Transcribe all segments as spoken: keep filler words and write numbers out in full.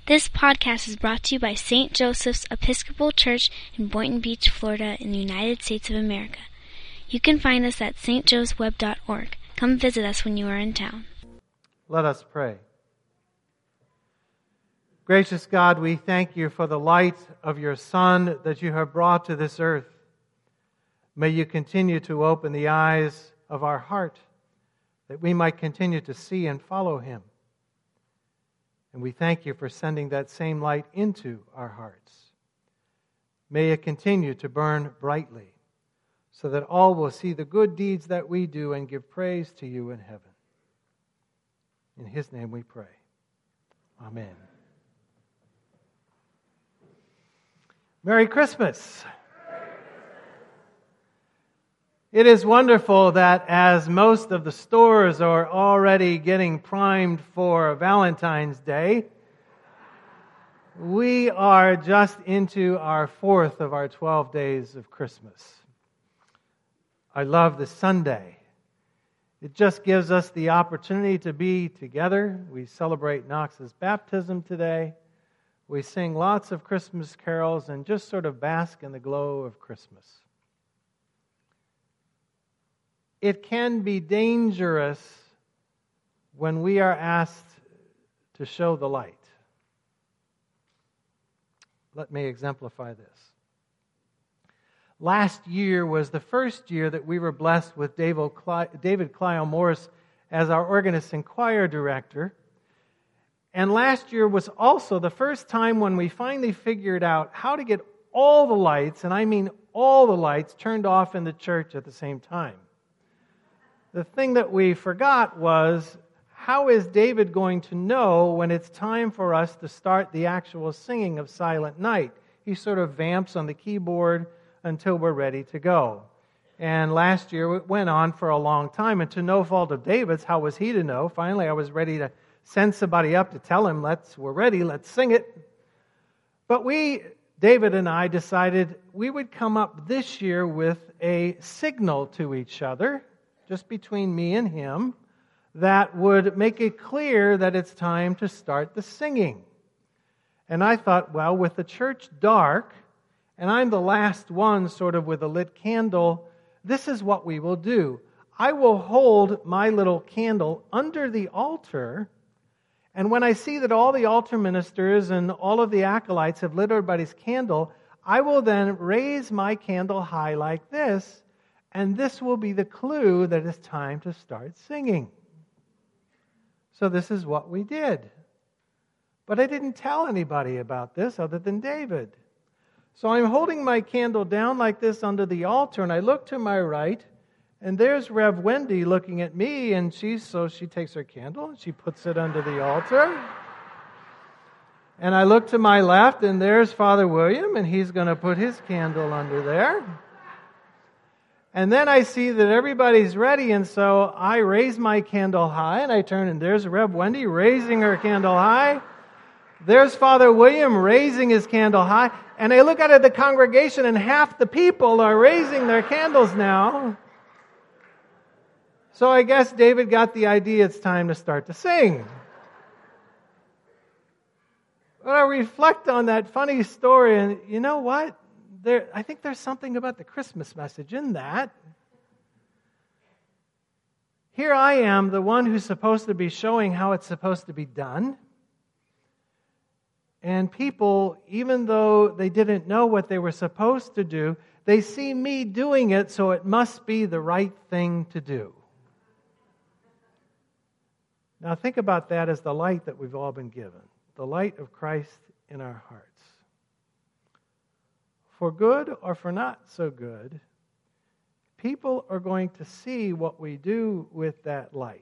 This podcast is brought to you by Saint Joseph's Episcopal Church in Boynton Beach, Florida, in the United States of America. You can find us at s t joes web dot org. Come visit us when you are in town. Let us pray. Gracious God, we thank you for the light of your Son that you have brought to this earth. May you continue to open the eyes of our heart that we might continue to see and follow him. And we thank you for sending that same light into our hearts. May it continue to burn brightly so that all will see the good deeds that we do and give praise to you in heaven. In his name we pray. Amen. Merry Christmas. It is wonderful that as most of the stores are already getting primed for Valentine's Day, we are just into our fourth of our twelve days of Christmas. I love the Sunday. It just gives us the opportunity to be together. We celebrate Knox's baptism today. We sing lots of Christmas carols and just sort of bask in the glow of Christmas. It can be dangerous when we are asked to show the light. Let me exemplify this. Last year was the first year that we were blessed with David Clio Morris as our organist and choir director. And last year was also the first time when we finally figured out how to get all the lights, and I mean all the lights, turned off in the church at the same time. The thing that we forgot was, how is David going to know when it's time for us to start the actual singing of Silent Night? He sort of vamps on the keyboard until we're ready to go. And last year it went on for a long time, and to no fault of David's, how was he to know? Finally, I was ready to send somebody up to tell him, let's, we're ready, let's sing it. But we, David and I, decided we would come up this year with a signal to each other, just between me and him, that would make it clear that it's time to start the singing. And I thought, well, with the church dark, and I'm the last one sort of with a lit candle, this is what we will do. I will hold my little candle under the altar, and when I see that all the altar ministers and all of the acolytes have lit everybody's candle, I will then raise my candle high like this, and this will be the clue that it's time to start singing. So this is what we did. But I didn't tell anybody about this other than David. So I'm holding my candle down like this under the altar, and I look to my right, and there's Rev Wendy looking at me, and she's so she takes her candle and she puts it under the altar. And I look to my left, and there's Father William, and he's going to put his candle under there. And then I see that everybody's ready, and so I raise my candle high, and I turn, and there's Rev Wendy raising her candle high. There's Father William raising his candle high. And I look out at the congregation, and half the people are raising their candles now. So I guess David got the idea it's time to start to sing. But I reflect on that funny story, and you know what? There, I think there's something about the Christmas message in that. Here I am, the one who's supposed to be showing how it's supposed to be done. And people, even though they didn't know what they were supposed to do, they see me doing it, so it must be the right thing to do. Now think about that as the light that we've all been given, the light of Christ in our hearts. For good or for not so good, people are going to see what we do with that light.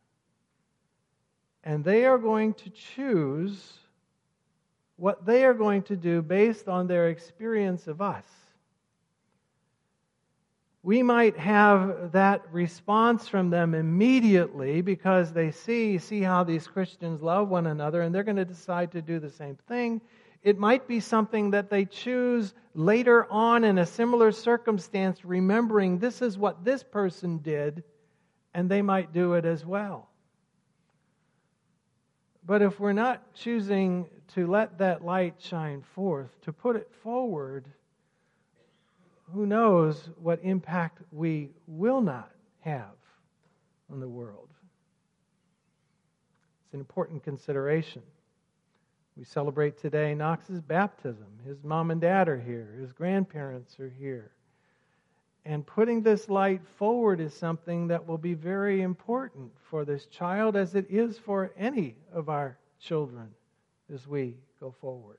And they are going to choose what they are going to do based on their experience of us. We might have that response from them immediately because they see, see how these Christians love one another, and they're going to decide to do the same thing. It might be something that they choose later on in a similar circumstance, remembering this is what this person did, and they might do it as well. But if we're not choosing to let that light shine forth, to put it forward, who knows what impact we will not have on the world. It's an important consideration. We celebrate today Knox's baptism. His mom and dad are here. His grandparents are here. And putting this light forward is something that will be very important for this child, as it is for any of our children as we go forward.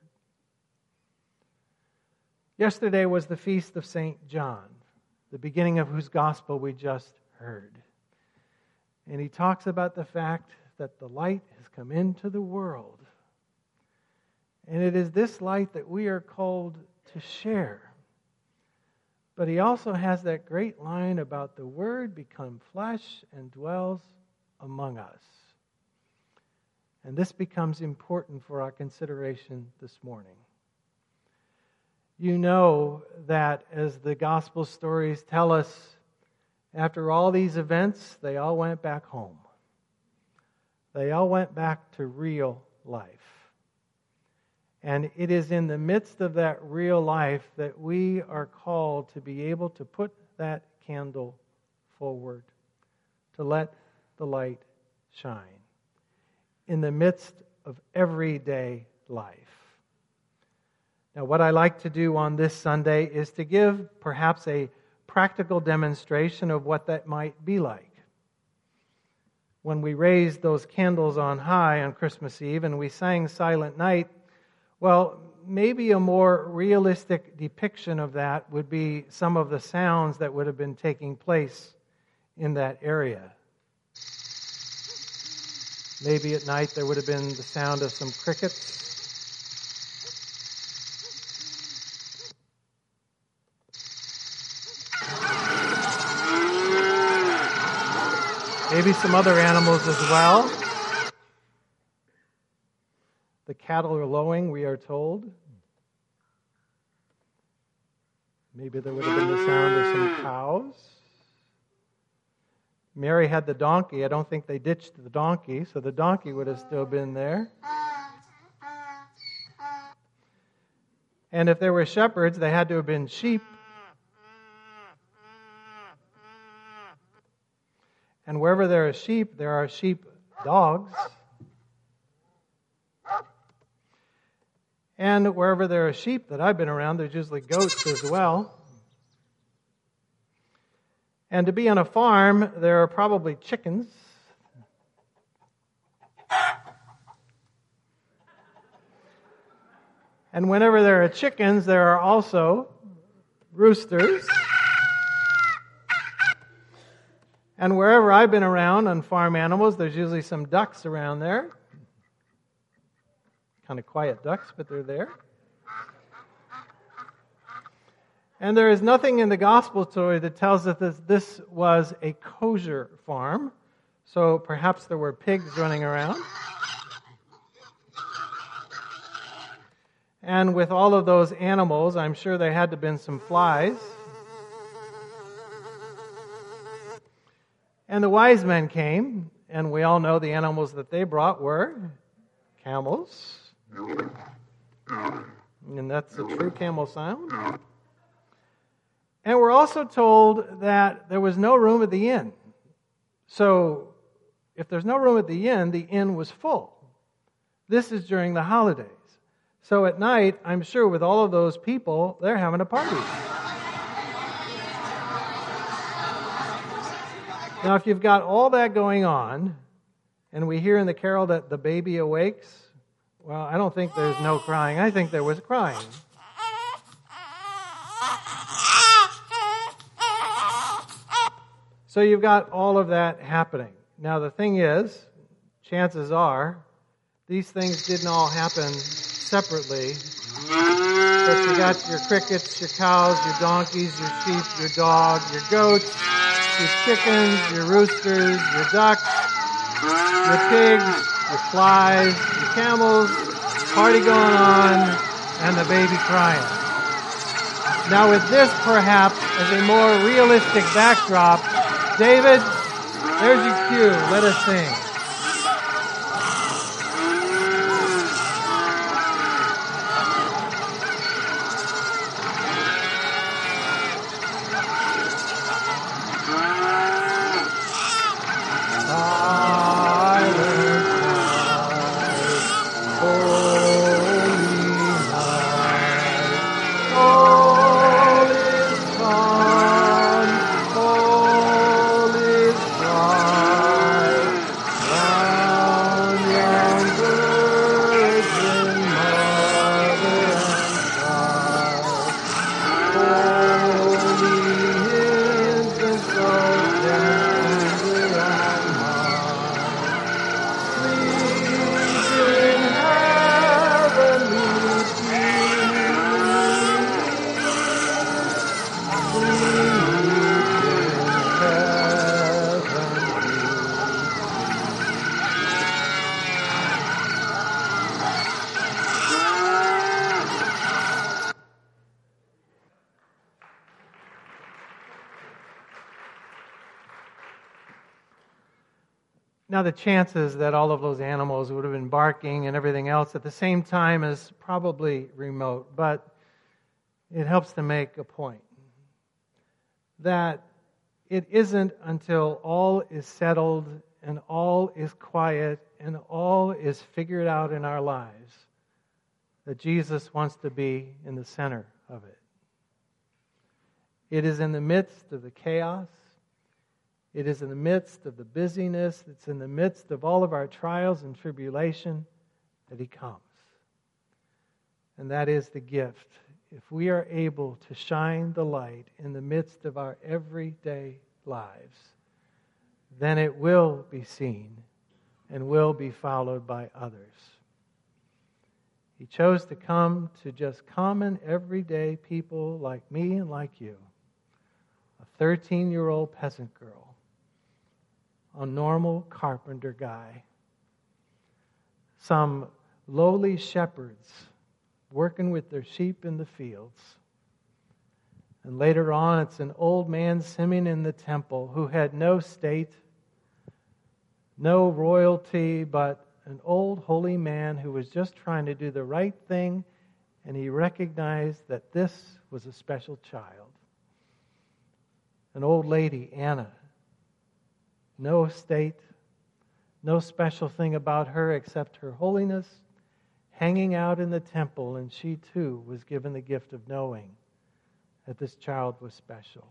Yesterday was the feast of Saint John, the beginning of whose gospel we just heard. And he talks about the fact that the light has come into the world. And it is this light that we are called to share. But he also has that great line about the Word become flesh and dwells among us. And this becomes important for our consideration this morning. You know that as the gospel stories tell us, after all these events, they all went back home. They all went back to real life. And it is in the midst of that real life that we are called to be able to put that candle forward, to let the light shine in the midst of everyday life. Now, what I like to do on this Sunday is to give perhaps a practical demonstration of what that might be like. When we raised those candles on high on Christmas Eve and we sang Silent Night, well, maybe a more realistic depiction of that would be some of the sounds that would have been taking place in that area. Maybe at night there would have been the sound of some crickets. Maybe some other animals as well. The cattle are lowing, we are told. Maybe there would have been the sound of some cows. Mary had the donkey. I don't think they ditched the donkey, so the donkey would have still been there. And if there were shepherds, they had to have been sheep. And wherever there are sheep, there are sheep dogs. And wherever there are sheep that I've been around, there's usually goats as well. And to be on a farm, there are probably chickens. And whenever there are chickens, there are also roosters. And wherever I've been around on farm animals, there's usually some ducks around there. Kind of quiet ducks, but they're there. And there is nothing in the gospel story that tells us that this was a kosher farm. So perhaps there were pigs running around. And with all of those animals, I'm sure there had to have been some flies. And the wise men came, and we all know the animals that they brought were camels. And that's the true camel sound. And we're also told that there was no room at the inn. So if there's no room at the inn, the inn was full. This is during the holidays. So at night, I'm sure with all of those people, they're having a party. Now, if you've got all that going on, and we hear in the carol that the baby awakes, well, I don't think there's no crying. I think there was crying. So you've got all of that happening. Now, the thing is, chances are, these things didn't all happen separately. But you got your crickets, your cows, your donkeys, your sheep, your dog, your goats, your chickens, your roosters, your ducks, your pigs, your flies, your camels, party going on, and the baby crying. Now with this perhaps as a more realistic backdrop, David, there's your cue. Let us sing. Now, the chances that all of those animals would have been barking and everything else at the same time is probably remote, but it helps to make a point that it isn't until all is settled and all is quiet and all is figured out in our lives that Jesus wants to be in the center of it. It is in the midst of the chaos. It is in the midst of the busyness. It's in the midst of all of our trials and tribulation that He comes. And that is the gift. If we are able to shine the light in the midst of our everyday lives, then it will be seen and will be followed by others. He chose to come to just common, everyday people like me and like you. A thirteen-year-old peasant girl. A normal carpenter guy. Some lowly shepherds working with their sheep in the fields. And later on, it's an old man Simeon in the temple who had no state, no royalty, but an old holy man who was just trying to do the right thing, and he recognized that this was a special child. An old lady, Anna, no state, no special thing about her except her holiness, hanging out in the temple, and she too was given the gift of knowing that this child was special.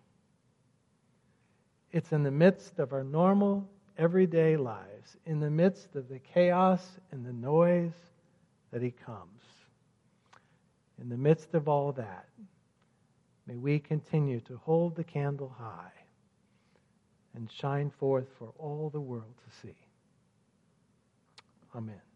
It's in the midst of our normal, everyday lives, in the midst of the chaos and the noise, that He comes. In the midst of all that, may we continue to hold the candle high and shine forth for all the world to see. Amen.